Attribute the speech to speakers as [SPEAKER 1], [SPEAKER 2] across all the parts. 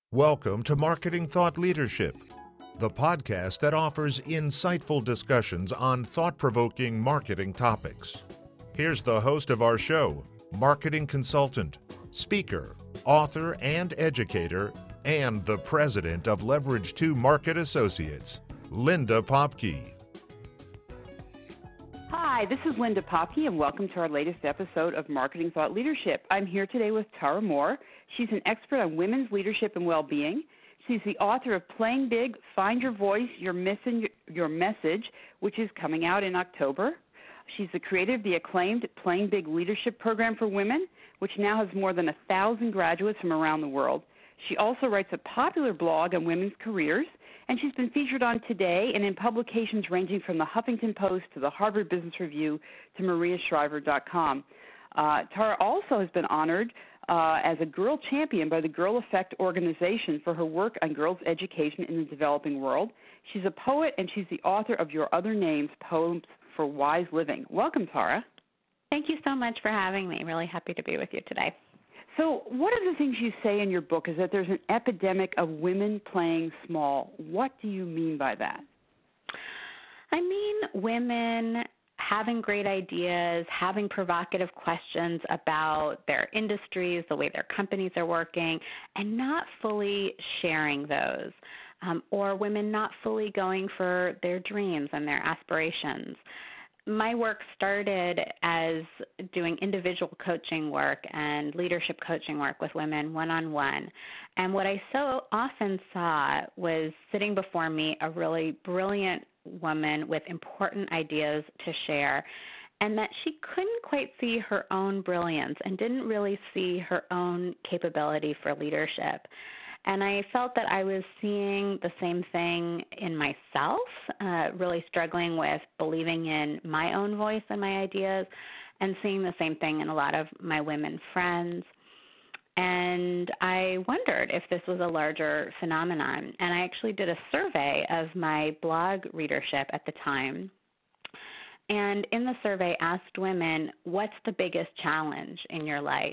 [SPEAKER 1] Welcome to Marketing Thought Leadership, the podcast that offers insightful discussions on thought-provoking marketing topics. Here's the host of our show, marketing consultant, speaker, author, and educator, and the president of Leverage 2 Market Associates, Linda Popke.
[SPEAKER 2] Hi, this is Linda Popke, and welcome to our latest episode of Marketing Thought Leadership. I'm here today with Tara Moore. She's an expert on women's leadership and well-being. She's the author of Playing Big, Find Your Voice, Your Message, which is coming out in October. She's the creator of the acclaimed Playing Big Leadership Program for Women, which now has more than 1,000 graduates from around the world. She also writes a popular blog on women's careers, and she's been featured on Today and in publications ranging from the Huffington Post to the Harvard Business Review to mariashriver.com. Tara also has been honored as a Girl Champion by the Girl Effect organization for her work on girls' education in the developing world. She's a poet, and she's the author of Your Other Names, Poems for Wise Living. Welcome, Tara.
[SPEAKER 3] Thank you so much for having me. Really happy to be with you today.
[SPEAKER 2] So one of the things you say in your book is that there's an epidemic of women playing small. What do you mean by that?
[SPEAKER 3] I mean women having great ideas, having provocative questions about their industries, the way their companies are working, and not fully sharing those, or women not fully going for their dreams and their aspirations. My work started as doing individual coaching work and leadership coaching work with women one-on-one. And what I so often saw was sitting before me a really brilliant woman with important ideas to share, and that she couldn't quite see her own brilliance and didn't really see her own capability for leadership. And I felt that I was seeing the same thing in myself, really struggling with believing in my own voice and my ideas, and seeing the same thing in a lot of my women friends. And I wondered if this was a larger phenomenon. And I actually did a survey of my blog readership at the time. And in the survey, asked women, what's the biggest challenge in your life?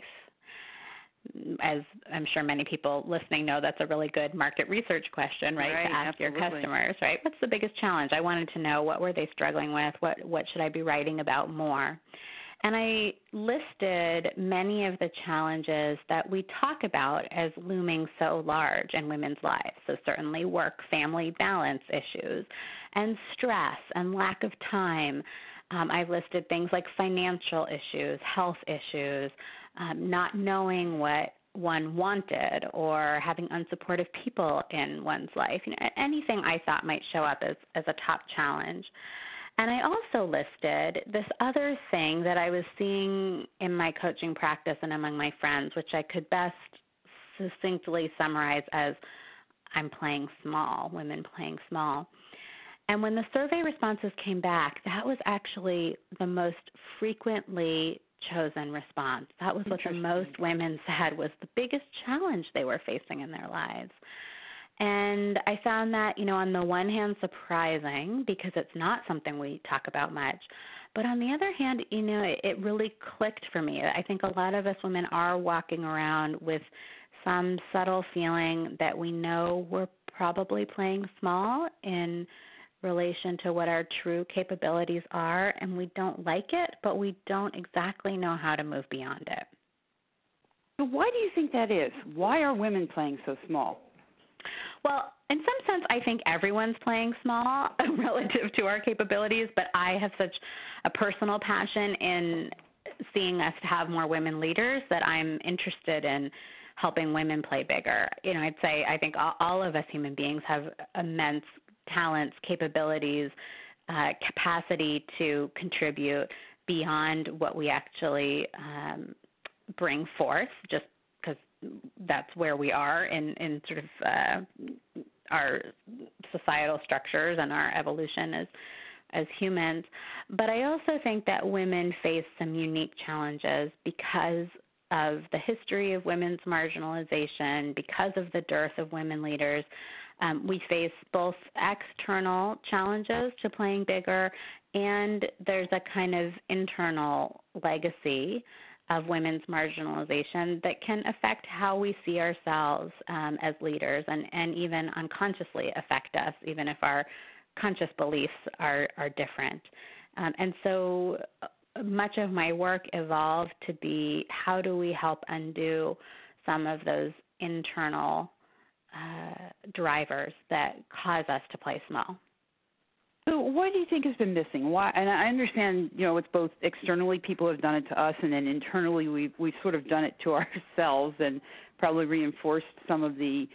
[SPEAKER 3] As I'm sure many people listening know, that's a really good market research question, right? To ask
[SPEAKER 2] absolutely.
[SPEAKER 3] your customers, right? What's the biggest challenge? I wanted to know, what were they struggling with? What should I be writing about more? And I listed many of the challenges that we talk about as looming so large in women's lives. So certainly work-family balance issues and stress and lack of time. I listed things like financial issues, health issues, not knowing what one wanted, or having unsupportive people in one's life. Anything I thought might show up as a top challenge. And I also listed this other thing that I was seeing in my coaching practice and among my friends, which I could best succinctly summarize as I'm playing small, women playing small. And when the survey responses came back, that was actually the most frequently chosen response. That was what the most women said was the biggest challenge they were facing in their lives. And I found that, on the one hand, surprising because it's not something we talk about much. But on the other hand, it really clicked for me. I think a lot of us women are walking around with some subtle feeling that we know we're probably playing small in relation to what our true capabilities are, and we don't like it, but we don't exactly know how to move beyond it.
[SPEAKER 2] So why do you think that is? Why are women playing so small?
[SPEAKER 3] Well, in some sense, I think everyone's playing small relative to our capabilities, but I have such a personal passion in seeing us have more women leaders that I'm interested in helping women play bigger. I'd say I think all of us human beings have immense talents, capabilities, capacity to contribute beyond what we actually bring forth, just because that's where we are in sort of our societal structures and our evolution as humans. But I also think that women face some unique challenges because of the history of women's marginalization, because of the dearth of women leaders. We face both external challenges to playing bigger, and there's a kind of internal legacy of women's marginalization that can affect how we see ourselves as leaders and even unconsciously affect us, even if our conscious beliefs are different. And so much of my work evolved to be, how do we help undo some of those internal drivers that cause us to play small?
[SPEAKER 2] So what do you think has been missing? Why? And I understand, it's both externally people have done it to us, and then internally we've sort of done it to ourselves and probably reinforced some of the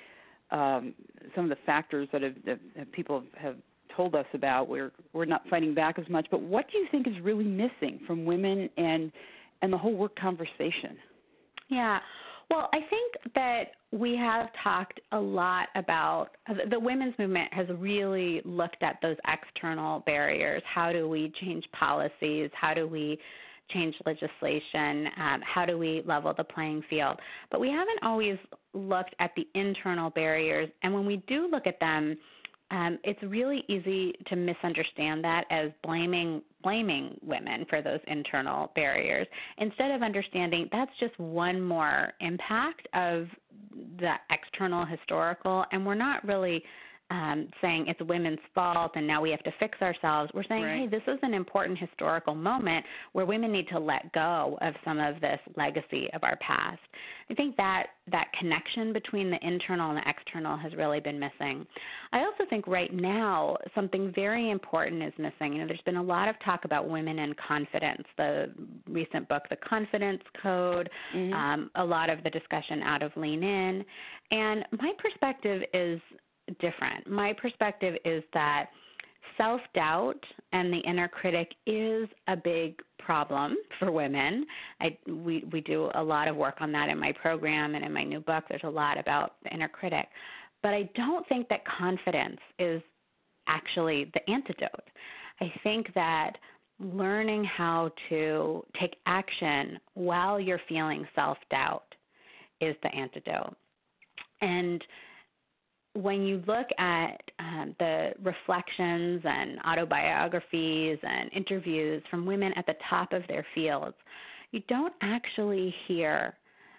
[SPEAKER 2] factors that people have told us about. We're not fighting back as much. But what do you think is really missing from women and the whole work conversation?
[SPEAKER 3] Yeah. Well, I think that we have talked a lot about, the women's movement has really looked at those external barriers. How do we change policies? How do we change legislation? How do we level the playing field? But we haven't always looked at the internal barriers. And when we do look at them, it's really easy to misunderstand that as blaming women for those internal barriers, instead of understanding that's just one more impact of the external historical, and we're not really saying it's women's fault and now we have to fix ourselves. We're saying, hey, this is an important historical moment where women need to let go of some of this legacy of our past. I think that connection between the internal and the external has really been missing. I also think right now something very important is missing. There's been a lot of talk about women and confidence, the recent book, The Confidence Code, a lot of the discussion out of Lean In. And my perspective is different. My perspective is that self-doubt and the inner critic is a big problem for women. We do a lot of work on that in my program and in my new book. There's a lot about the inner critic. But I don't think that confidence is actually the antidote. I think that learning how to take action while you're feeling self-doubt is the antidote. And when you look at the reflections and autobiographies and interviews from women at the top of their fields, you don't actually hear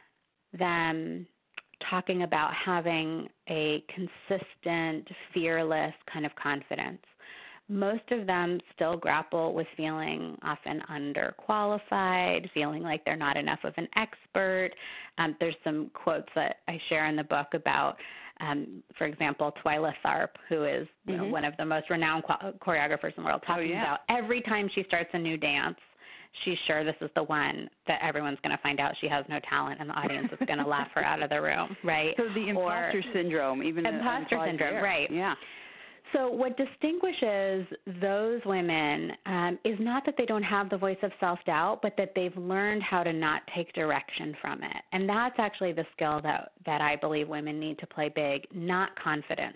[SPEAKER 3] them talking about having a consistent, fearless kind of confidence. Most of them still grapple with feeling often underqualified, feeling like they're not enough of an expert. There's some quotes that I share in the book about, for example, Twyla Tharp, who is one of the most renowned choreographers in the world, talking about every time she starts a new dance, she's sure this is the one that everyone's going to find out she has no talent and the audience is going to laugh her out of the room, right?
[SPEAKER 2] So the imposter syndrome, even
[SPEAKER 3] imposter syndrome,
[SPEAKER 2] there.
[SPEAKER 3] Right?
[SPEAKER 2] Yeah.
[SPEAKER 3] So what distinguishes those women is not that they don't have the voice of self-doubt, but that they've learned how to not take direction from it. And that's actually the skill that I believe women need to play big, not confidence.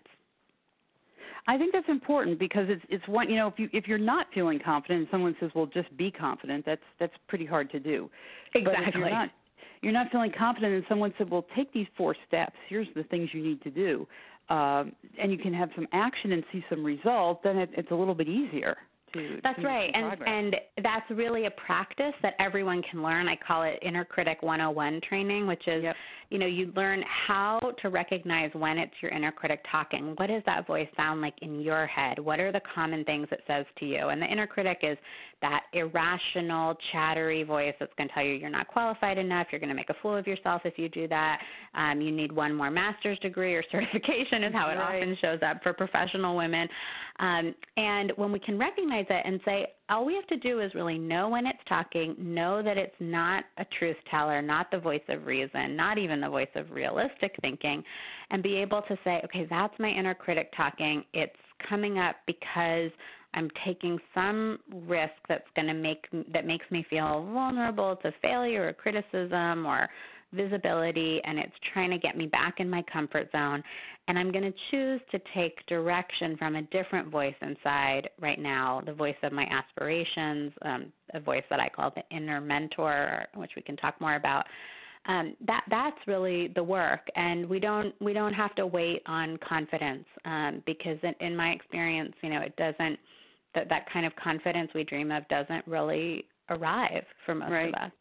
[SPEAKER 2] I think that's important because it's one, if you're not feeling confident and someone says, well, just be confident, that's pretty hard to do.
[SPEAKER 3] Exactly.
[SPEAKER 2] But if you're not feeling confident and someone said, well, take these 4 steps, here's the things you need to do, and you can have some action and see some results, then it's a little bit easier.
[SPEAKER 3] That's right, and that's really a practice that everyone can learn. I call it Inner Critic 101 training, which is, you learn how to recognize when it's your inner critic talking. What does that voice sound like in your head? What are the common things it says to you? And the inner critic is that irrational, chattery voice that's going to tell you you're not qualified enough, you're going to make a fool of yourself if you do that, you need one more master's degree or certification is how it often shows up for professional women. And when we can recognize it and say, all we have to do is really know when it's talking, know that it's not a truth teller, not the voice of reason, not even the voice of realistic thinking, and be able to say, okay, that's my inner critic talking. It's coming up because I'm taking some risk that makes me feel vulnerable to failure or criticism or visibility, and it's trying to get me back in my comfort zone. And I'm going to choose to take direction from a different voice inside right now, the voice of my aspirations, a voice that I call the inner mentor, which we can talk more about. That's really the work, and we don't have to wait on confidence because in my experience, it doesn't. That kind of confidence we dream of doesn't really arrive for most of us.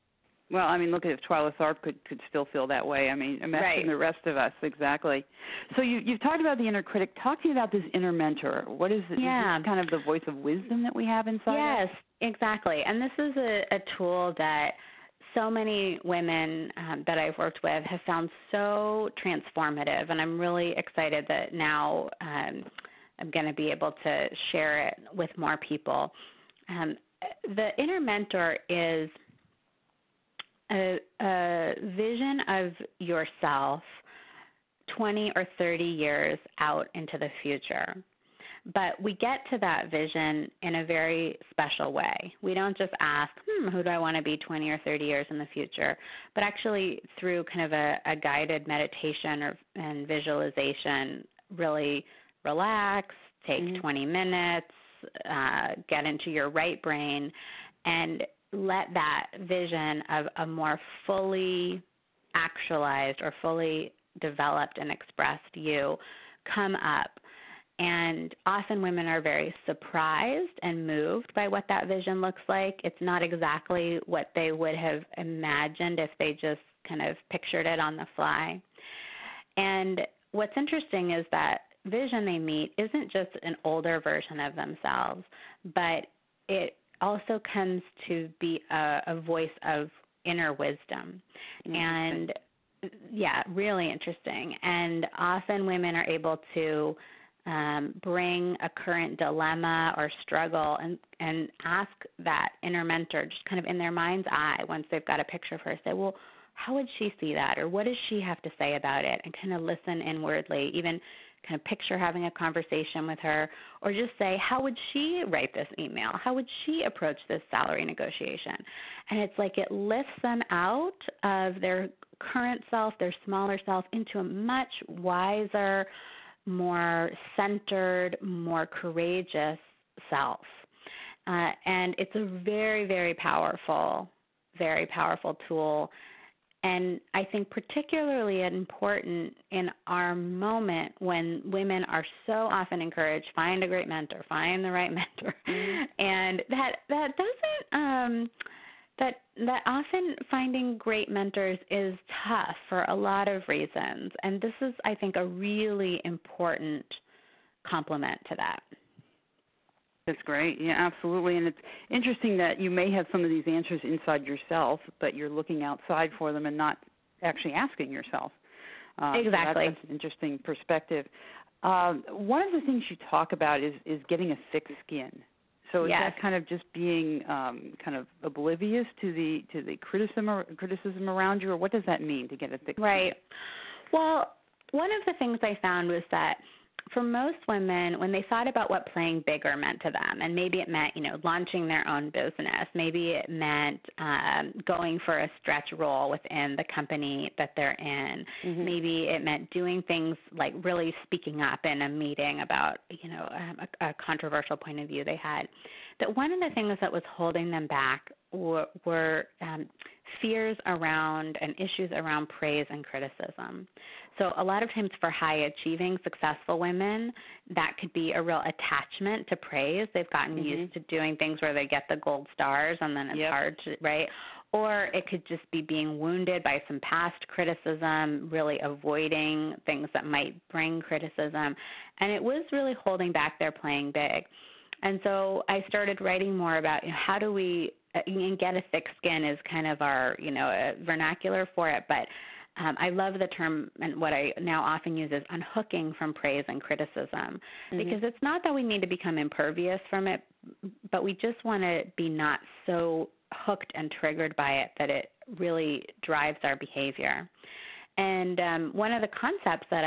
[SPEAKER 2] Well, I mean, look at if Twyla Tharp could still feel that way. I mean, imagine the rest of us. Exactly. So you've talked about the inner critic. Talk to me about this inner mentor. What is it?
[SPEAKER 3] Yeah.
[SPEAKER 2] Is this kind of the voice of wisdom that we have inside us?
[SPEAKER 3] Yes, exactly. And this is a tool that so many women that I've worked with have found so transformative, and I'm really excited that now I'm going to be able to share it with more people. The inner mentor is a vision of yourself 20 or 30 years out into the future. But we get to that vision in a very special way. We don't just ask, who do I want to be 20 or 30 years in the future? But actually through kind of a guided meditation and visualization, really relax, take 20 minutes, get into your right brain, and let that vision of a more fully actualized or fully developed and expressed you come up. And often women are very surprised and moved by what that vision looks like. It's not exactly what they would have imagined if they just kind of pictured it on the fly. And what's interesting is that vision they meet isn't just an older version of themselves, but it also comes to be a voice of inner wisdom. And yeah, really interesting. And often women are able to bring a current dilemma or struggle and ask that inner mentor just kind of in their mind's eye once they've got a picture of her, say, well, how would she see that? Or what does she have to say about it? And kind of listen inwardly, even kind of picture having a conversation with her, or just say, how would she write this email? How would she approach this salary negotiation? And it's like it lifts them out of their current self, their smaller self, into a much wiser, more centered, more courageous self. And it's a very, very powerful tool. And I think particularly important in our moment when women are so often encouraged, find a great mentor, find the right mentor. And that doesn't that often finding great mentors is tough for a lot of reasons. And this is, I think, a really important complement to that.
[SPEAKER 2] That's great. Yeah, absolutely. And it's interesting that you may have some of these answers inside yourself, but you're looking outside for them and not actually asking yourself.
[SPEAKER 3] Exactly.
[SPEAKER 2] So that's an interesting perspective. One of the things you talk about is getting a thick skin. So is that kind of just being kind of oblivious to the criticism around you, or what does that mean to get a thick skin?
[SPEAKER 3] Right. Well, one of the things I found was that for most women, when they thought about what playing bigger meant to them, and maybe it meant, launching their own business, maybe it meant going for a stretch role within the company that they're in, maybe it meant doing things like really speaking up in a meeting about, a controversial point of view they had, that one of the things that was holding them back were fears around and issues around praise and criticism. So a lot of times for high-achieving, successful women, that could be a real attachment to praise. They've gotten used to doing things where they get the gold stars and then it's hard to, right? Or it could just be being wounded by some past criticism, really avoiding things that might bring criticism. And it was really holding back their playing big. And so I started writing more about how do we get a thick skin is kind of our, vernacular for it. But I love the term, and what I now often use is unhooking from praise and criticism, because it's not that we need to become impervious from it, but we just want to be not so hooked and triggered by it that it really drives our behavior. And one of the concepts that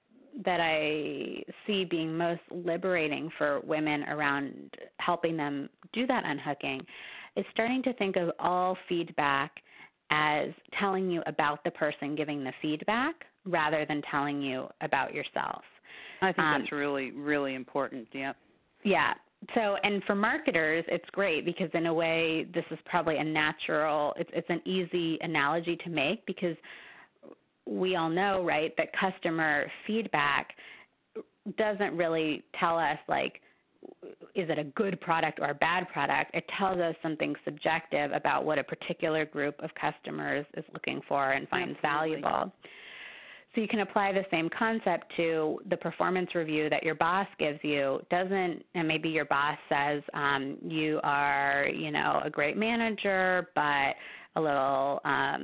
[SPEAKER 3] I see being most liberating for women around helping them do that unhooking is starting to think of all feedback as telling you about the person giving the feedback rather than telling you about yourself.
[SPEAKER 2] I think that's really, really important,
[SPEAKER 3] Yeah. So, and for marketers, it's great because in a way this is probably a natural, it's an easy analogy to make because we all know, right, that customer feedback doesn't really tell us, like, is it a good product or a bad product? It tells us something subjective about what a particular group of customers is looking for and finds valuable. So you can apply the same concept to the performance review that your boss gives you. And maybe your boss says you are, a great manager, but a little,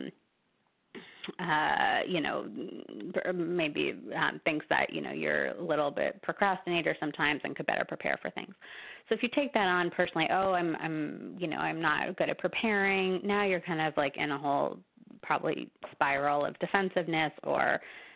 [SPEAKER 3] maybe thinks that, you're a little bit procrastinator sometimes and could better prepare for things. So if you take that on personally, I'm not good at preparing, now you're kind of like in a whole probably spiral of defensiveness or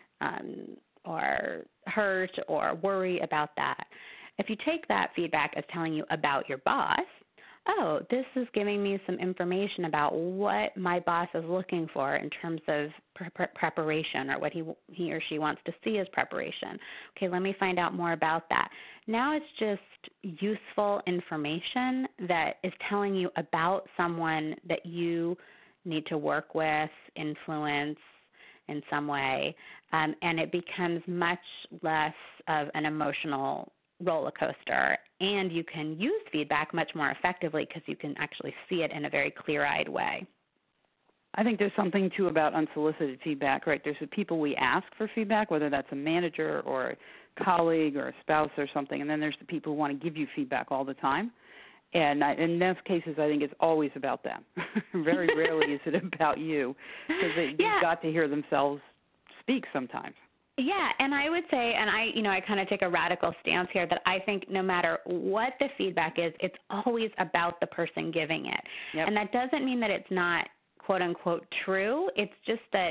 [SPEAKER 3] hurt or worry about that. If you take that feedback as telling you about your boss, this is giving me some information about what my boss is looking for in terms of preparation or what he or she wants to see as preparation. Okay, let me find out more about that. Now it's just useful information that is telling you about someone that you need to work with, influence in some way, and it becomes much less of an emotional roller coaster, and you can use feedback much more effectively because you can actually see it in a very clear-eyed way.
[SPEAKER 2] I think there's something, too, about unsolicited feedback, right? There's the people we ask for feedback, whether that's a manager or a colleague or a spouse or something, and then there's the people who want to give you feedback all the time. And in those cases, I think it's always about them. Very rarely is it about you, because they've got to hear themselves speak sometimes.
[SPEAKER 3] Yeah, and I would say, and I kind of take a radical stance here, that I think no matter what the feedback is, it's always about the person giving it. Yep. And that doesn't mean that it's not, quote unquote, true. It's just that,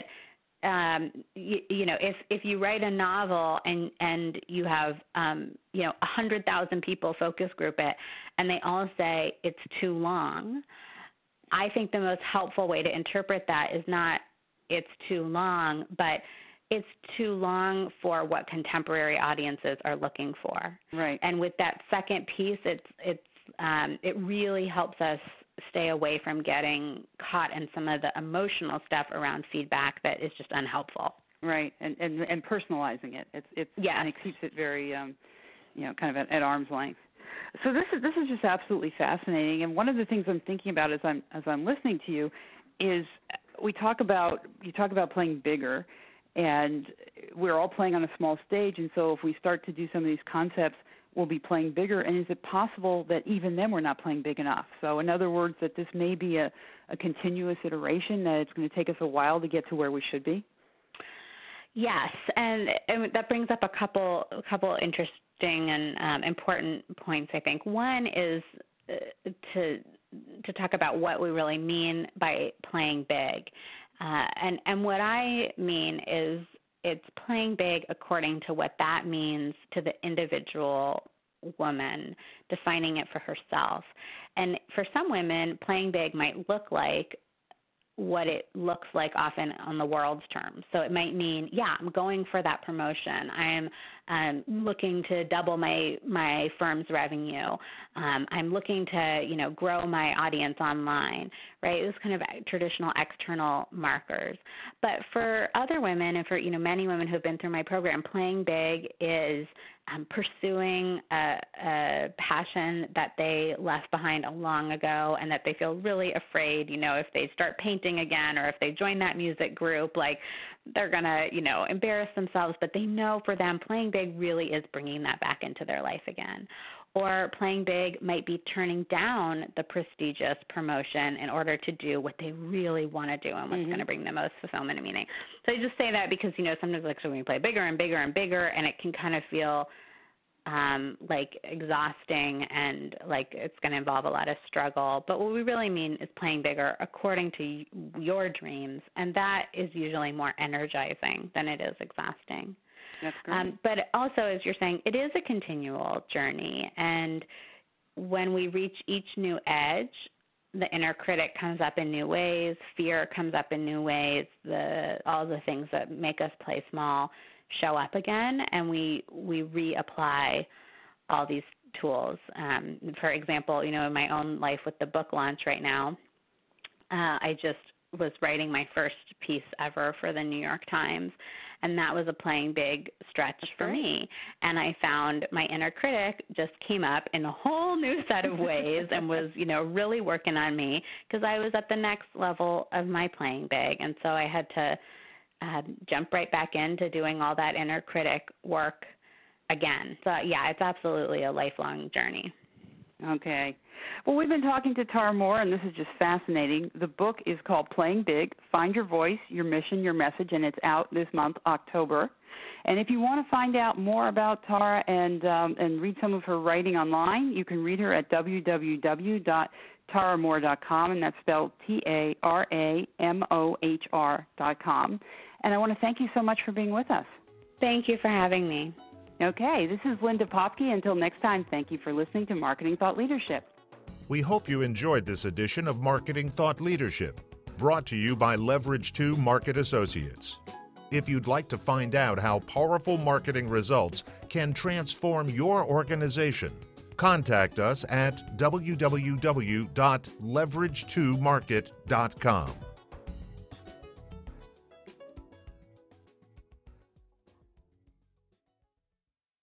[SPEAKER 3] if you write a novel and you have, 100,000 people focus group it, and they all say it's too long, I think the most helpful way to interpret that is not it's too long, but it's too long for what contemporary audiences are looking for.
[SPEAKER 2] Right.
[SPEAKER 3] And with that second piece, it really helps us stay away from getting caught in some of the emotional stuff around feedback that is just unhelpful.
[SPEAKER 2] Right, and personalizing it. And it keeps it very, kind of at arm's length. So this is just absolutely fascinating. And one of the things I'm thinking about as I'm listening to you is you talk about playing bigger, and we're all playing on a small stage. And so if we start to do some of these concepts, we'll be playing bigger. And is it possible that even then we're not playing big enough? So in other words, that this may be a continuous iteration, that it's going to take us a while to get to where we should be?
[SPEAKER 3] Yes, and that brings up a couple interesting and important points, I think. One is to talk about what we really mean by playing big. And what I mean is it's playing big according to what that means to the individual woman, defining it for herself. And for some women, playing big might look like what it looks like often on the world's terms. So it might mean, I'm going for that promotion. I'm looking to double my firm's revenue. I'm looking to, grow my audience online, right? It was kind of traditional external markers. But for other women, and for, many women who've been through my program, playing big is pursuing a passion that they left behind long ago, and that they feel really afraid, if they start painting again, or if they join that music group, like they're going to, embarrass themselves. But they know for them, playing big really is bringing that back into their life again. Or playing big might be turning down the prestigious promotion in order to do what they really want to do and what's going to bring the most fulfillment and meaning. So I just say that because, sometimes so when you play bigger and bigger and bigger, and it can kind of feel like exhausting and like it's going to involve a lot of struggle. But what we really mean is playing bigger according to your dreams, and that is usually more energizing than it is exhausting.
[SPEAKER 2] That's great.
[SPEAKER 3] But also, as you're saying, it is a continual journey, and when we reach each new edge, the inner critic comes up in new ways, fear comes up in new ways, all the things that make us play small show up again, and we reapply all these tools. For example, in my own life with the book launch right now, I just was writing my first piece ever for the New York Times, And that was a playing big stretch for me. And I found my inner critic just came up in a whole new set of ways and was, really working on me because I was at the next level of my playing big. And so I had to jump right back into doing all that inner critic work again. So, yeah, it's absolutely a lifelong journey.
[SPEAKER 2] Okay. Well, we've been talking to Tara Moore, and this is just fascinating. The book is called Playing Big, Find Your Voice, Your Mission, Your Message, and it's out this month, October. And if you want to find out more about Tara and read some of her writing online, you can read her at www.taramohr.com, and that's spelled TARAMOHR.com. And I want to thank you so much for being with us.
[SPEAKER 3] Thank you for having me.
[SPEAKER 2] Okay, this is Linda Popke. Until next time, thank you for listening to Marketing Thought Leadership.
[SPEAKER 1] We hope you enjoyed this edition of Marketing Thought Leadership, brought to you by Leverage 2 Market Associates. If you'd like to find out how powerful marketing results can transform your organization, contact us at www.leverage2market.com.